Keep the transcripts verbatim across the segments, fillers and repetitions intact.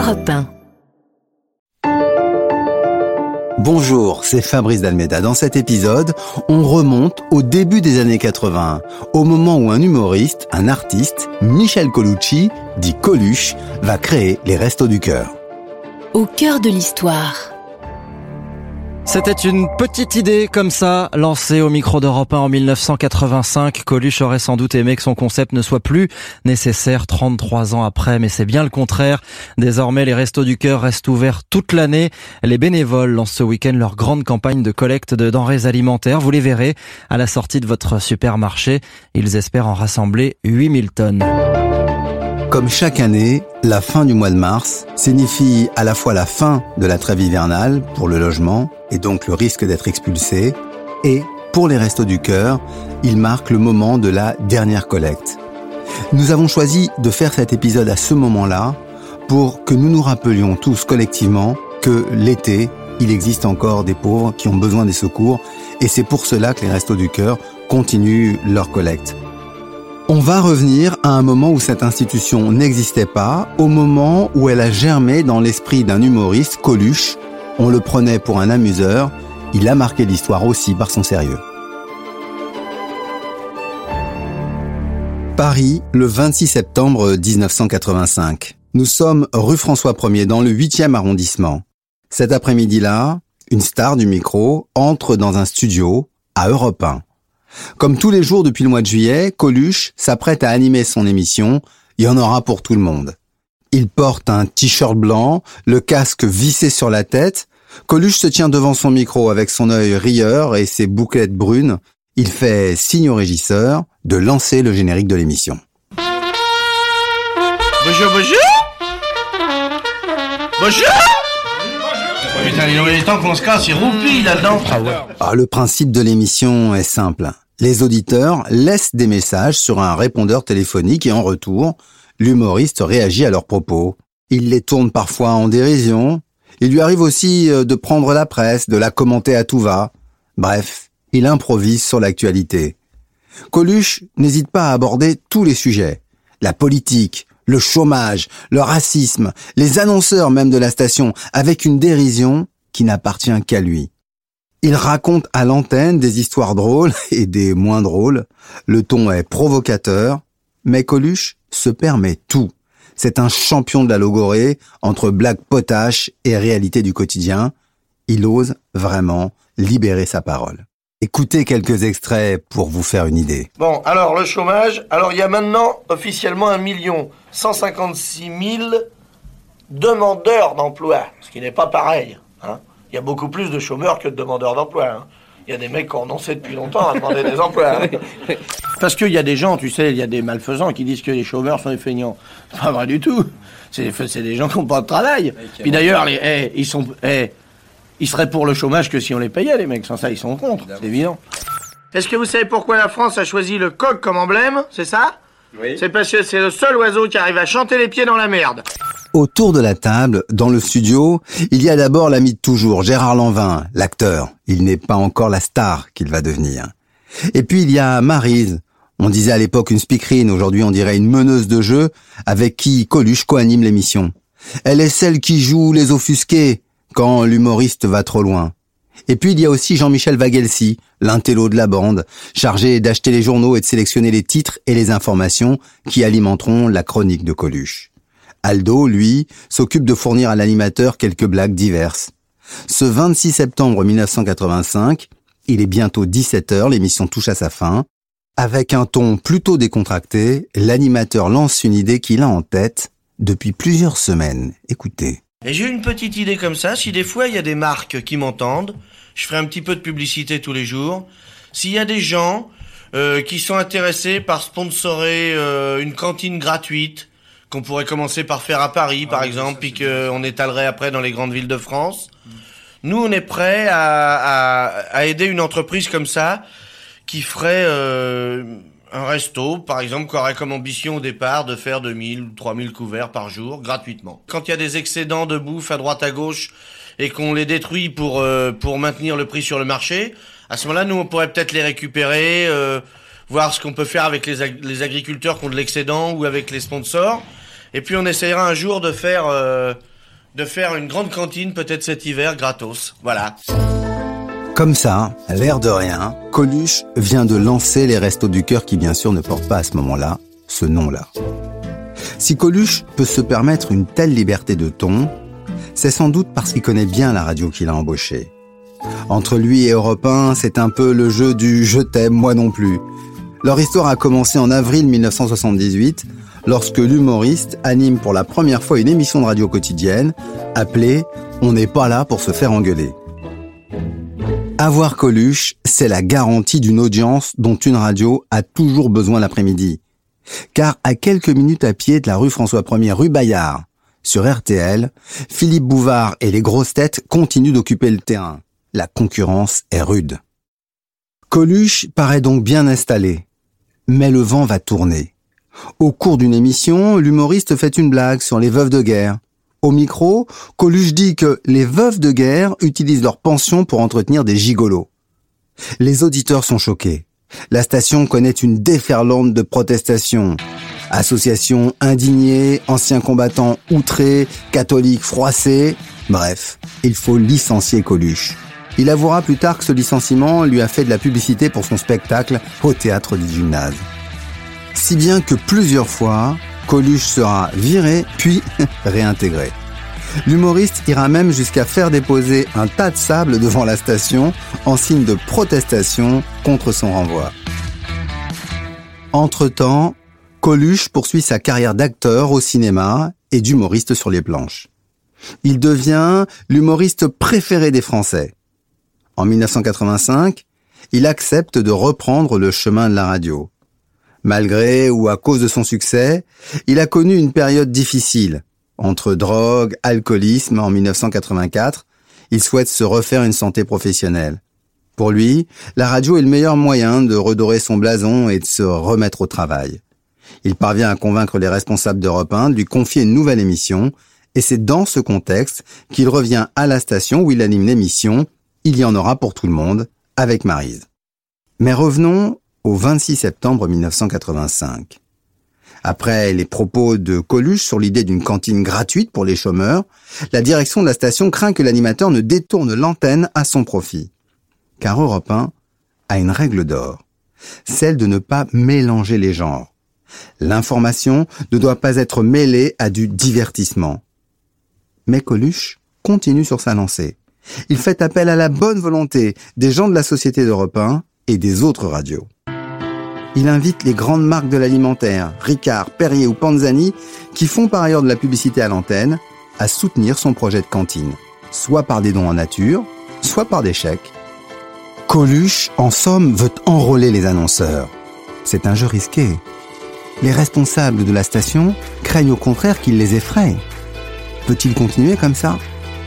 Europe un. Bonjour, c'est Fabrice Dalméda. Dans cet épisode, on remonte au début des années quatre-vingts, au moment où un humoriste, un artiste, Michel Colucci, dit Coluche, va créer les Restos du Cœur. Au cœur de l'histoire. C'était une petite idée comme ça, lancée au micro d'Europe un en dix-neuf cent quatre-vingt-cinq. Coluche aurait sans doute aimé que son concept ne soit plus nécessaire trente-trois ans après, mais c'est bien le contraire. Désormais, les Restos du Cœur restent ouverts toute l'année. Les bénévoles lancent ce week-end leur grande campagne de collecte de denrées alimentaires. Vous les verrez à la sortie de votre supermarché. Ils espèrent en rassembler huit mille tonnes. Comme chaque année, la fin du mois de mars signifie à la fois la fin de la trêve hivernale pour le logement et donc le risque d'être expulsé, et pour les Restos du Cœur, il marque le moment de la dernière collecte. Nous avons choisi de faire cet épisode à ce moment-là pour que nous nous rappelions tous collectivement que l'été, il existe encore des pauvres qui ont besoin des secours, et c'est pour cela que les Restos du Cœur continuent leur collecte. On va revenir à un moment où cette institution n'existait pas, au moment où elle a germé dans l'esprit d'un humoriste, Coluche. On le prenait pour un amuseur, il a marqué l'histoire aussi par son sérieux. Paris, le vingt-six septembre dix-neuf cent quatre-vingt-cinq. Nous sommes rue François premier, dans le huitième arrondissement. Cet après-midi-là, une star du micro entre dans un studio à Europe un. Comme tous les jours depuis le mois de juillet, Coluche s'apprête à animer son émission. Il y en aura pour tout le monde. Il porte un t-shirt blanc, le casque vissé sur la tête. Coluche se tient devant son micro avec son œil rieur et ses bouclettes brunes. Il fait signe au régisseur de lancer le générique de l'émission. Bonjour, bonjour. Bonjour. Putain, il est temps qu'on se casse, il roupille là-dedans. Ah ouais. Ah, le principe de l'émission est simple. Les auditeurs laissent des messages sur un répondeur téléphonique et en retour, l'humoriste réagit à leurs propos. Il les tourne parfois en dérision. Il lui arrive aussi de prendre la presse, de la commenter à tout va. Bref, il improvise sur l'actualité. Coluche n'hésite pas à aborder tous les sujets. La politique, le chômage, le racisme, les annonceurs même de la station, avec une dérision qui n'appartient qu'à lui. Il raconte à l'antenne des histoires drôles et des moins drôles. Le ton est provocateur, mais Coluche se permet tout. C'est un champion de la logorée entre blagues potaches et réalité du quotidien. Il ose vraiment libérer sa parole. Écoutez quelques extraits pour vous faire une idée. Bon, alors le chômage, alors il y a maintenant officiellement un million cent cinquante-six mille demandeurs d'emploi, ce qui n'est pas pareil. Hein. Il y a beaucoup plus de chômeurs que de demandeurs d'emploi. Hein. Il y a des mecs qui ont renoncé depuis longtemps à demander des emplois. Hein. Parce qu'il y a des gens, tu sais, il y a des malfaisants qui disent que les chômeurs sont des feignants. C'est pas vrai du tout. C'est, c'est des gens qui n'ont pas de travail. Puis d'ailleurs, les, hey, ils sont... Hey, ils seraient pour le chômage que si on les payait, les mecs. Sans ça, ils sont contre, c'est évident. Est-ce que vous savez pourquoi la France a choisi le coq comme emblème, c'est ça ? Oui. C'est parce que c'est le seul oiseau qui arrive à chanter les pieds dans la merde. Autour de la table, dans le studio, il y a d'abord l'ami de toujours, Gérard Lanvin, l'acteur. Il n'est pas encore la star qu'il va devenir. Et puis il y a Maryse. On disait à l'époque une speakerine, aujourd'hui on dirait une meneuse de jeu, avec qui Coluche co-anime l'émission. Elle est celle qui joue les offusqués quand l'humoriste va trop loin. Et puis il y a aussi Jean-Michel Vaguelsi, l'intello de la bande, chargé d'acheter les journaux et de sélectionner les titres et les informations qui alimenteront la chronique de Coluche. Aldo, lui, s'occupe de fournir à l'animateur quelques blagues diverses. Ce vingt-six septembre dix-neuf cent quatre-vingt-cinq, il est bientôt dix-sept heures, l'émission touche à sa fin. Avec un ton plutôt décontracté, l'animateur lance une idée qu'il a en tête depuis plusieurs semaines. Écoutez. Et j'ai une petite idée comme ça, si des fois il y a des marques qui m'entendent, je ferai un petit peu de publicité tous les jours. S'il y a des gens euh, qui sont intéressés par sponsorer euh, une cantine gratuite, qu'on pourrait commencer par faire à Paris ah, par oui, exemple, puis qu'on étalerait après dans les grandes villes de France, mmh. Nous on est prêts à, à, à aider une entreprise comme ça, qui ferait... Euh, un resto, par exemple, qui aurait comme ambition au départ de faire deux mille ou trois mille couverts par jour, gratuitement. Quand il y a des excédents de bouffe à droite à gauche et qu'on les détruit pour euh, pour maintenir le prix sur le marché, à ce moment-là, nous, on pourrait peut-être les récupérer, euh, voir ce qu'on peut faire avec les, ag- les agriculteurs qui ont de l'excédent ou avec les sponsors. Et puis, on essaiera un jour de faire... Euh, de faire une grande cantine peut-être cet hiver gratos. Voilà. Comme ça, l'air de rien, Coluche vient de lancer les Restos du Cœur qui bien sûr ne portent pas à ce moment-là ce nom-là. Si Coluche peut se permettre une telle liberté de ton, c'est sans doute parce qu'il connaît bien la radio qu'il a embauchée. Entre lui et Europe un, c'est un peu le jeu du « je t'aime, moi non plus ». Leur histoire a commencé en avril mille neuf cent soixante-dix-huit, lorsque l'humoriste anime pour la première fois une émission de radio quotidienne appelée « On n'est pas là pour se faire engueuler ». Avoir Coluche, c'est la garantie d'une audience dont une radio a toujours besoin l'après-midi. Car à quelques minutes à pied de la rue François premier, rue Bayard, sur R T L, Philippe Bouvard et les grosses têtes continuent d'occuper le terrain. La concurrence est rude. Coluche paraît donc bien installé. Mais le vent va tourner. Au cours d'une émission, l'humoriste fait une blague sur les veuves de guerre. Au micro, Coluche dit que les veuves de guerre utilisent leur pension pour entretenir des gigolos. Les auditeurs sont choqués. La station connaît une déferlante de protestations. Associations indignées, anciens combattants outrés, catholiques froissés. Bref, il faut licencier Coluche. Il avouera plus tard que ce licenciement lui a fait de la publicité pour son spectacle au théâtre du Gymnase. Si bien que plusieurs fois, Coluche sera viré puis réintégré. L'humoriste ira même jusqu'à faire déposer un tas de sable devant la station en signe de protestation contre son renvoi. Entre-temps, Coluche poursuit sa carrière d'acteur au cinéma et d'humoriste sur les planches. Il devient l'humoriste préféré des Français. En mille neuf cent quatre-vingt-cinq, il accepte de reprendre le chemin de la radio. Malgré ou à cause de son succès, il a connu une période difficile. Entre drogue, alcoolisme en mille neuf cent quatre-vingt-quatre, il souhaite se refaire une santé professionnelle. Pour lui, la radio est le meilleur moyen de redorer son blason et de se remettre au travail. Il parvient à convaincre les responsables d'Europe un de lui confier une nouvelle émission, et c'est dans ce contexte qu'il revient à la station où il anime l'émission « Il y en aura pour tout le monde » avec Maryse. Mais revenons au vingt-six septembre mille neuf cent quatre-vingt-cinq. Après les propos de Coluche sur l'idée d'une cantine gratuite pour les chômeurs, la direction de la station craint que l'animateur ne détourne l'antenne à son profit. Car Europe un a une règle d'or, celle de ne pas mélanger les genres. L'information ne doit pas être mêlée à du divertissement. Mais Coluche continue sur sa lancée. Il fait appel à la bonne volonté des gens de la Société d'Europe un et des autres radios. Il invite les grandes marques de l'alimentaire, Ricard, Perrier ou Panzani, qui font par ailleurs de la publicité à l'antenne, à soutenir son projet de cantine, soit par des dons en nature, soit par des chèques. Coluche, en somme, veut enrôler les annonceurs. C'est un jeu risqué. Les responsables de la station craignent au contraire qu'il les effraie. Peut-il continuer comme ça ?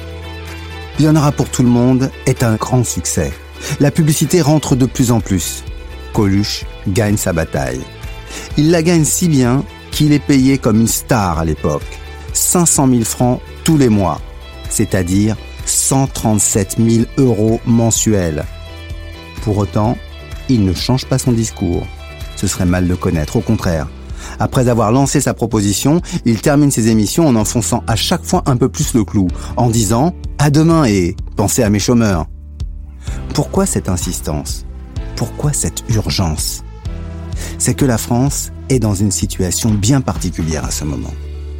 Il y en aura pour tout le monde est un grand succès. La publicité rentre de plus en plus. Coluche gagne sa bataille. Il la gagne si bien qu'il est payé comme une star à l'époque. cinq cent mille francs tous les mois, c'est-à-dire cent trente-sept mille euros mensuels. Pour autant, il ne change pas son discours. Ce serait mal de connaître, au contraire. Après avoir lancé sa proposition, il termine ses émissions en enfonçant à chaque fois un peu plus le clou, en disant « à demain et pensez à mes chômeurs ». Pourquoi cette insistance ? Pourquoi cette urgence ? C'est que la France est dans une situation bien particulière à ce moment.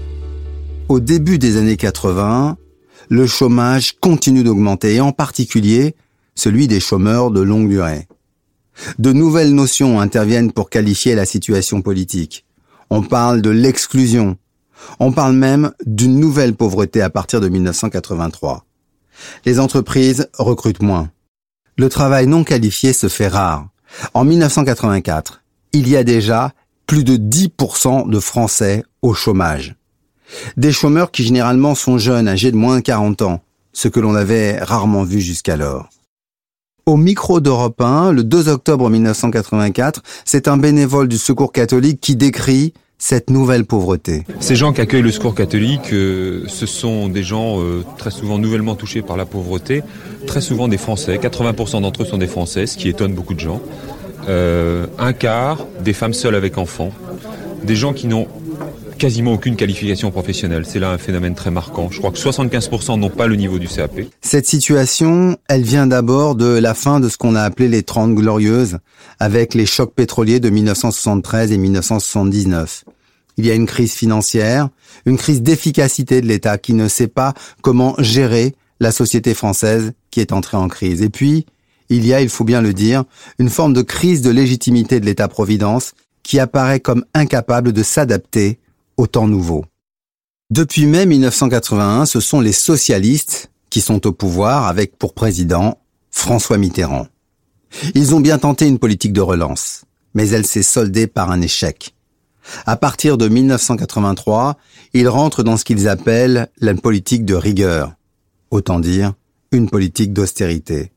Au début des années quatre-vingts, le chômage continue d'augmenter, et en particulier celui des chômeurs de longue durée. De nouvelles notions interviennent pour qualifier la situation politique. On parle de l'exclusion. On parle même d'une nouvelle pauvreté à partir de mille neuf cent quatre-vingt-trois. Les entreprises recrutent moins. Le travail non qualifié se fait rare. En mille neuf cent quatre-vingt-quatre, il y a déjà plus de dix pour cent de Français au chômage. Des chômeurs qui généralement sont jeunes, âgés de moins de quarante ans, ce que l'on avait rarement vu jusqu'alors. Au micro d'Europe un, le deux octobre mille neuf cent quatre-vingt-quatre, c'est un bénévole du Secours catholique qui décrit cette nouvelle pauvreté. Ces gens qui accueillent le Secours catholique, euh, ce sont des gens euh, très souvent nouvellement touchés par la pauvreté, très souvent des Français, quatre-vingts pour cent d'entre eux sont des Français, ce qui étonne beaucoup de gens. Euh, un quart des femmes seules avec enfants, des gens qui n'ont quasiment aucune qualification professionnelle. C'est là un phénomène très marquant. Je crois que soixante-quinze pour cent n'ont pas le niveau du C A P. Cette situation, elle vient d'abord de la fin de ce qu'on a appelé les Trente Glorieuses, avec les chocs pétroliers de mille neuf cent soixante-treize et mille neuf cent soixante-dix-neuf. Il y a une crise financière, une crise d'efficacité de l'État qui ne sait pas comment gérer la société française qui est entrée en crise. Et puis, il y a, il faut bien le dire, une forme de crise de légitimité de l'État-providence qui apparaît comme incapable de s'adapter au temps nouveau. Depuis mai mille neuf cent quatre-vingt-un, ce sont les socialistes qui sont au pouvoir avec pour président François Mitterrand. Ils ont bien tenté une politique de relance, mais elle s'est soldée par un échec. À partir de mille neuf cent quatre-vingt-trois, ils rentrent dans ce qu'ils appellent la politique de rigueur, autant dire une politique d'austérité.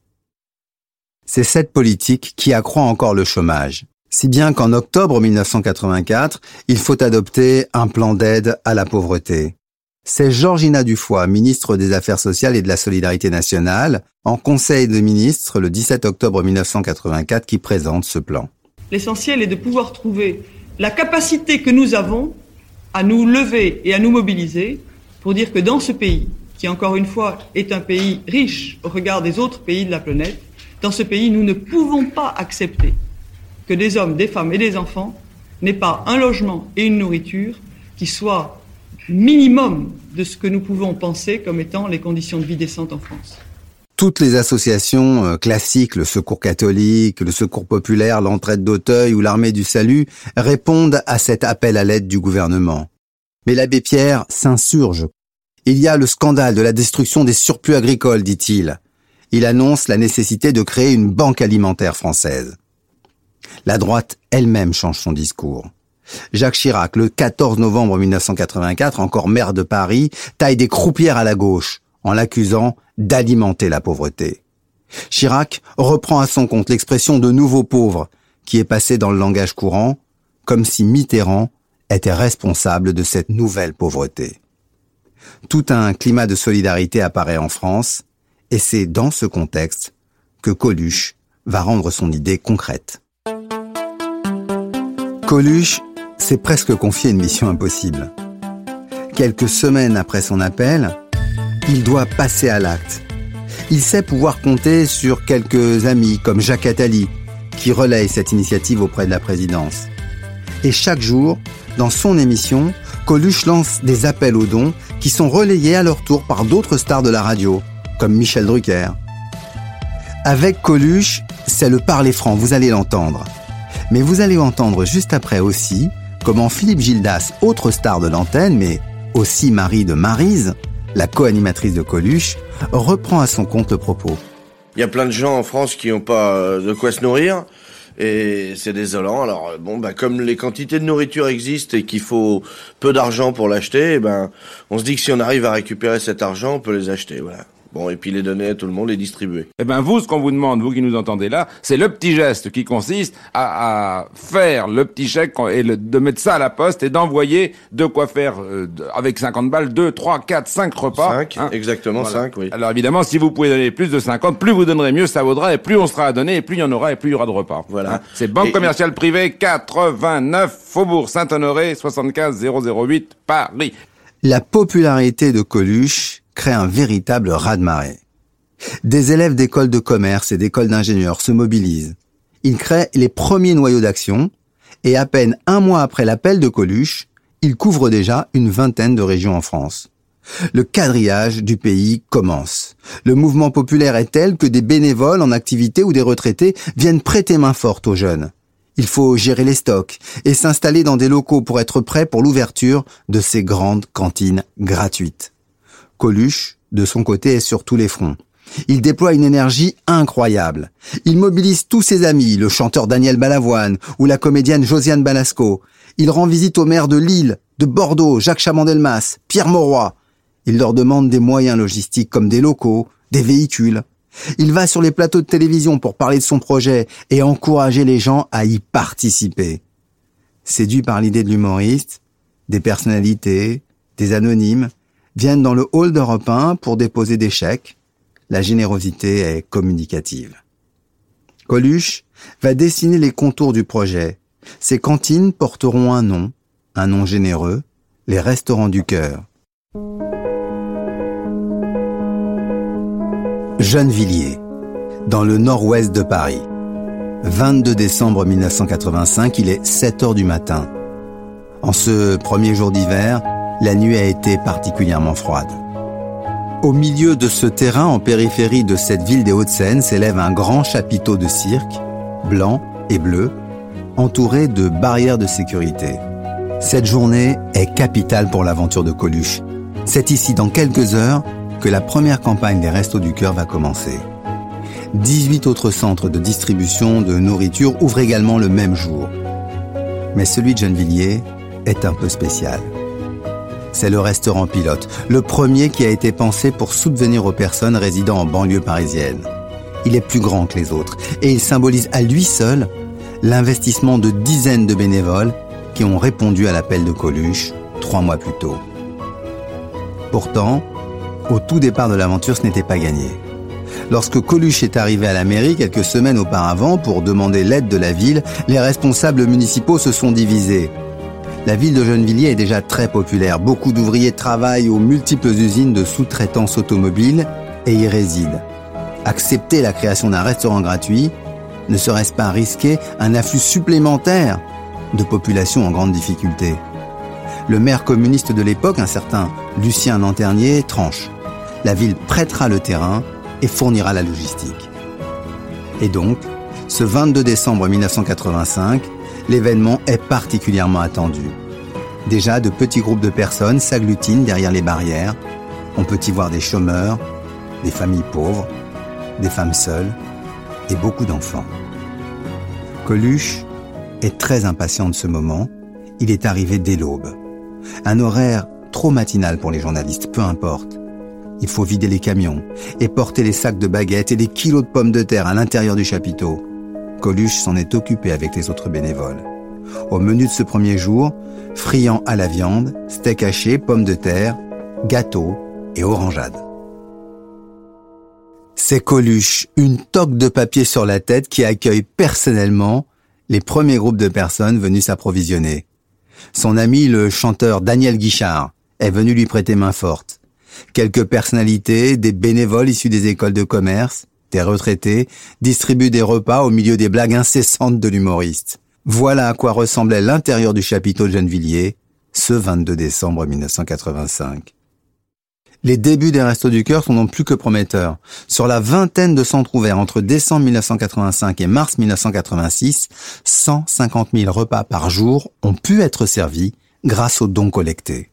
C'est cette politique qui accroît encore le chômage, si bien qu'en octobre mille neuf cent quatre-vingt-quatre, il faut adopter un plan d'aide à la pauvreté. C'est Georgina Dufoy, ministre des Affaires sociales et de la Solidarité nationale, en Conseil des ministres le dix-sept octobre mille neuf cent quatre-vingt-quatre, qui présente ce plan. L'essentiel est de pouvoir trouver la capacité que nous avons à nous lever et à nous mobiliser pour dire que dans ce pays, qui encore une fois est un pays riche au regard des autres pays de la planète, dans ce pays, nous ne pouvons pas accepter que des hommes, des femmes et des enfants n'aient pas un logement et une nourriture qui soient minimum de ce que nous pouvons penser comme étant les conditions de vie décentes en France. Toutes les associations classiques, le Secours catholique, le Secours populaire, l'Entraide d'Auteuil ou l'Armée du Salut, répondent à cet appel à l'aide du gouvernement. Mais l'abbé Pierre s'insurge. Il y a le scandale de la destruction des surplus agricoles, dit-il. Il annonce la nécessité de créer une banque alimentaire française. La droite elle-même change son discours. Jacques Chirac, le quatorze novembre mille neuf cent quatre-vingt-quatre, encore maire de Paris, taille des croupières à la gauche, en l'accusant d'alimenter la pauvreté. Chirac reprend à son compte l'expression de nouveaux pauvres, qui est passée dans le langage courant, comme si Mitterrand était responsable de cette nouvelle pauvreté. Tout un climat de solidarité apparaît en France, et c'est dans ce contexte que Coluche va rendre son idée concrète. Coluche s'est presque confié une mission impossible. Quelques semaines après son appel, il doit passer à l'acte. Il sait pouvoir compter sur quelques amis comme Jacques Attali, qui relaye cette initiative auprès de la présidence. Et chaque jour, dans son émission, Coluche lance des appels aux dons qui sont relayés à leur tour par d'autres stars de la radio, comme Michel Drucker. Avec Coluche, c'est le parler franc, vous allez l'entendre. Mais vous allez entendre juste après aussi comment Philippe Gildas, autre star de l'antenne, mais aussi mari de Maryse, la co-animatrice de Coluche, reprend à son compte le propos. Il y a plein de gens en France qui n'ont pas de quoi se nourrir, et c'est désolant. Alors bon, bah comme les quantités de nourriture existent et qu'il faut peu d'argent pour l'acheter, ben on se dit que si on arrive à récupérer cet argent, on peut les acheter, voilà. Bon, et puis les donner à tout le monde, les distribuer. Eh ben vous, ce qu'on vous demande, vous qui nous entendez là, c'est le petit geste qui consiste à, à faire le petit chèque et le, de mettre ça à la poste et d'envoyer de quoi faire euh, avec cinquante balles, deux, trois, quatre, cinq repas. cinq, hein. Exactement, voilà. cinq, oui. Alors évidemment, si vous pouvez donner plus de cinquante, plus vous donnerez, mieux ça vaudra, et plus on sera à donner, et plus il y en aura, et plus il y aura de repas. Voilà. Hein. C'est Banque et, commerciale privée quatre-vingt-neuf, Faubourg Saint-Honoré, soixante-quinze zéro zéro huit, Paris. La popularité de Coluche crée un véritable raz-de-marée. Des élèves d'écoles de commerce et d'écoles d'ingénieurs se mobilisent. Ils créent les premiers noyaux d'action et à peine un mois après l'appel de Coluche, ils couvrent déjà une vingtaine de régions en France. Le quadrillage du pays commence. Le mouvement populaire est tel que des bénévoles en activité ou des retraités viennent prêter main forte aux jeunes. Il faut gérer les stocks et s'installer dans des locaux pour être prêt pour l'ouverture de ces grandes cantines gratuites. Coluche, de son côté, est sur tous les fronts. Il déploie une énergie incroyable. Il mobilise tous ses amis, le chanteur Daniel Balavoine ou la comédienne Josiane Balasco. Il rend visite aux maires de Lille, de Bordeaux, Jacques Chaban-Delmas, Pierre Mauroy. Il leur demande des moyens logistiques comme des locaux, des véhicules. Il va sur les plateaux de télévision pour parler de son projet et encourager les gens à y participer. Séduits par l'idée de l'humoriste, des personnalités, des anonymes, viennent dans le hall d'Europe un pour déposer des chèques. La générosité est communicative. Coluche va dessiner les contours du projet. Ces cantines porteront un nom, un nom généreux, les restaurants du cœur. Gennevilliers, dans le nord-ouest de Paris. vingt-deux décembre mille neuf cent quatre-vingt-cinq, il est sept heures du matin. En ce premier jour d'hiver, la nuit a été particulièrement froide. Au milieu de ce terrain, en périphérie de cette ville des Hauts-de-Seine, s'élève un grand chapiteau de cirque, blanc et bleu, entouré de barrières de sécurité. Cette journée est capitale pour l'aventure de Coluche. C'est ici, dans quelques heures, que la première campagne des Restos du Cœur va commencer. dix-huit autres centres de distribution de nourriture ouvrent également le même jour. Mais celui de Gennevilliers est un peu spécial. C'est le restaurant pilote, le premier qui a été pensé pour subvenir aux personnes résidant en banlieue parisienne. Il est plus grand que les autres et il symbolise à lui seul l'investissement de dizaines de bénévoles qui ont répondu à l'appel de Coluche trois mois plus tôt. Pourtant, au tout départ de l'aventure, ce n'était pas gagné. Lorsque Coluche est arrivé à la mairie quelques semaines auparavant pour demander l'aide de la ville, les responsables municipaux se sont divisés. La ville de Gennevilliers est déjà très populaire. Beaucoup d'ouvriers travaillent aux multiples usines de sous-traitance automobile et y résident. Accepter la création d'un restaurant gratuit, ne serait-ce pas risquer un afflux supplémentaire de population en grande difficulté? Le maire communiste de l'époque, un certain Lucien Nanternier, tranche. La ville prêtera le terrain et fournira la logistique. Et donc, ce vingt-deux décembre mille neuf cent quatre-vingt-cinq, l'événement est particulièrement attendu. Déjà, de petits groupes de personnes s'agglutinent derrière les barrières. On peut y voir des chômeurs, des familles pauvres, des femmes seules et beaucoup d'enfants. Coluche est très impatient de ce moment. Il est arrivé dès l'aube. Un horaire trop matinal pour les journalistes, peu importe. Il faut vider les camions et porter les sacs de baguettes et des kilos de pommes de terre à l'intérieur du chapiteau. Coluche s'en est occupé avec les autres bénévoles. Au menu de ce premier jour, friand à la viande, steak haché, pommes de terre, gâteau et orangeade. C'est Coluche, une toque de papier sur la tête, qui accueille personnellement les premiers groupes de personnes venues s'approvisionner. Son ami, le chanteur Daniel Guichard, est venu lui prêter main forte. Quelques personnalités, des bénévoles issus des écoles de commerce, des retraités, distribuent des repas au milieu des blagues incessantes de l'humoriste. Voilà à quoi ressemblait l'intérieur du chapiteau de Gennevilliers ce vingt-deux décembre mille neuf cent quatre-vingt-cinq. Les débuts des Restos du Cœur sont donc plus que prometteurs. Sur la vingtaine de centres ouverts entre décembre mille neuf cent quatre-vingt-cinq et mars mille neuf cent quatre-vingt-six, cent cinquante mille repas par jour ont pu être servis grâce aux dons collectés.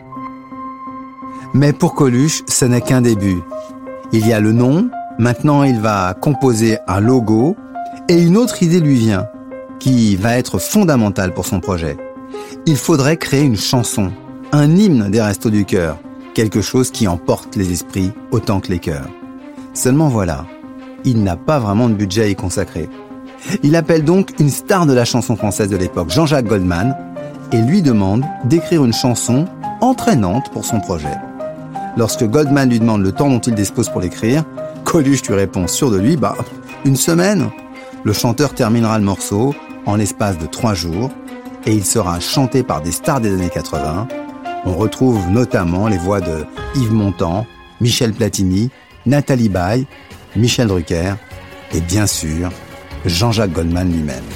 Mais pour Coluche, ce n'est qu'un début. Il y a le nom, maintenant il va composer un logo, et une autre idée lui vient, qui va être fondamentale pour son projet. Il faudrait créer une chanson, un hymne des Restos du Cœur, quelque chose qui emporte les esprits autant que les cœurs. Seulement voilà, il n'a pas vraiment de budget à y consacrer. Il appelle donc une star de la chanson française de l'époque, Jean-Jacques Goldman, et lui demande d'écrire une chanson entraînante pour son projet. Lorsque Goldman lui demande le temps dont il dispose pour l'écrire, Coluche lui répond sûr de lui, bah, une semaine. Le chanteur terminera le morceau en l'espace de trois jours et il sera chanté par des stars des années quatre-vingts. On retrouve notamment les voix de Yves Montand, Michel Platini, Nathalie Baye, Michel Drucker et bien sûr Jean-Jacques Goldman lui-même.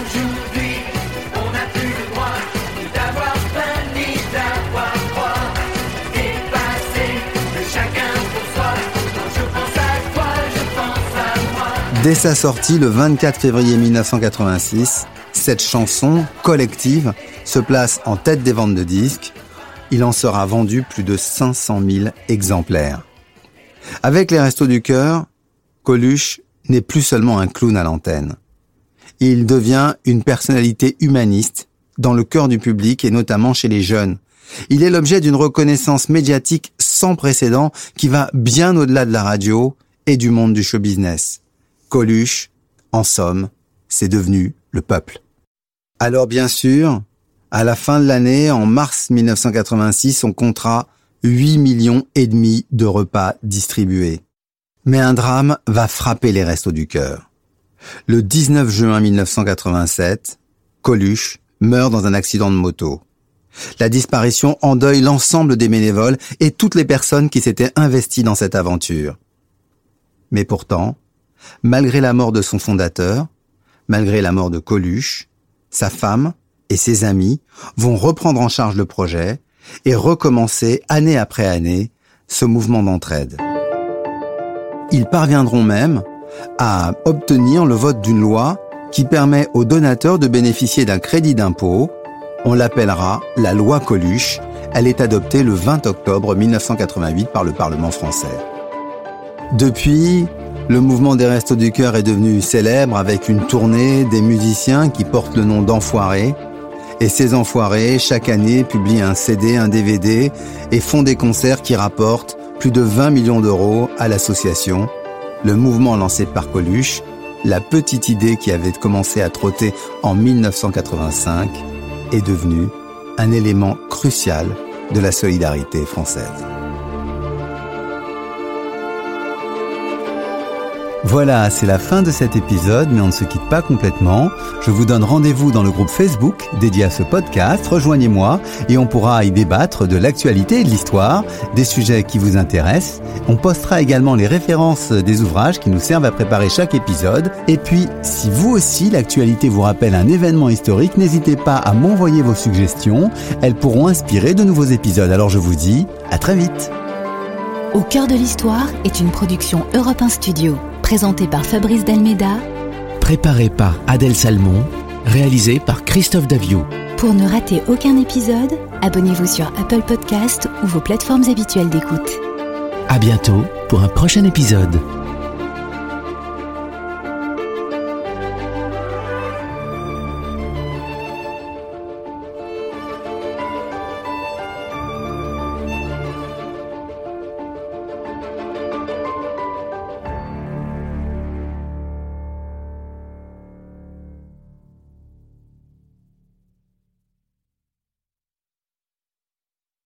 Dès sa sortie le vingt-quatre février mille neuf cent quatre-vingt-six, cette chanson collective se place en tête des ventes de disques. Il en sera vendu plus de cinq cent mille exemplaires. Avec les Restos du Cœur, Coluche n'est plus seulement un clown à l'antenne. Il devient une personnalité humaniste dans le cœur du public et notamment chez les jeunes. Il est l'objet d'une reconnaissance médiatique sans précédent qui va bien au-delà de la radio et du monde du show business. Coluche, en somme, c'est devenu le peuple. Alors bien sûr, à la fin de l'année, en mars mille neuf cent quatre-vingt-six, on comptera huit millions et demi de repas distribués. Mais un drame va frapper les Restos du Cœur. Le dix-neuf juin mille neuf cent quatre-vingt-sept, Coluche meurt dans un accident de moto. La disparition endeuille l'ensemble des bénévoles et toutes les personnes qui s'étaient investies dans cette aventure. Mais pourtant, malgré la mort de son fondateur, malgré la mort de Coluche, sa femme et ses amis vont reprendre en charge le projet et recommencer année après année ce mouvement d'entraide. Ils parviendront même à obtenir le vote d'une loi qui permet aux donateurs de bénéficier d'un crédit d'impôt. On l'appellera la loi Coluche. Elle est adoptée le vingt octobre mille neuf cent quatre-vingt-huit par le Parlement français. Depuis, le mouvement des Restos du Cœur est devenu célèbre avec une tournée des musiciens qui portent le nom d'Enfoirés. Et ces Enfoirés, chaque année, publient un C D, un D V D et font des concerts qui rapportent plus de vingt millions d'euros à l'association. Le mouvement lancé par Coluche, la petite idée qui avait commencé à trotter en mille neuf cent quatre-vingt-cinq, est devenu un élément crucial de la solidarité française. Voilà, c'est la fin de cet épisode, mais on ne se quitte pas complètement. Je vous donne rendez-vous dans le groupe Facebook dédié à ce podcast. Rejoignez-moi et on pourra y débattre de l'actualité et de l'histoire, des sujets qui vous intéressent. On postera également les références des ouvrages qui nous servent à préparer chaque épisode. Et puis, si vous aussi, l'actualité vous rappelle un événement historique, n'hésitez pas à m'envoyer vos suggestions. Elles pourront inspirer de nouveaux épisodes. Alors je vous dis à très vite. Au cœur de l'histoire est une production Europe un Studio, présentée par Fabrice Dalméda, préparée par Adèle Salmon, réalisée par Christophe Daviou. Pour ne rater aucun épisode, abonnez-vous sur Apple Podcasts ou vos plateformes habituelles d'écoute. À bientôt pour un prochain épisode.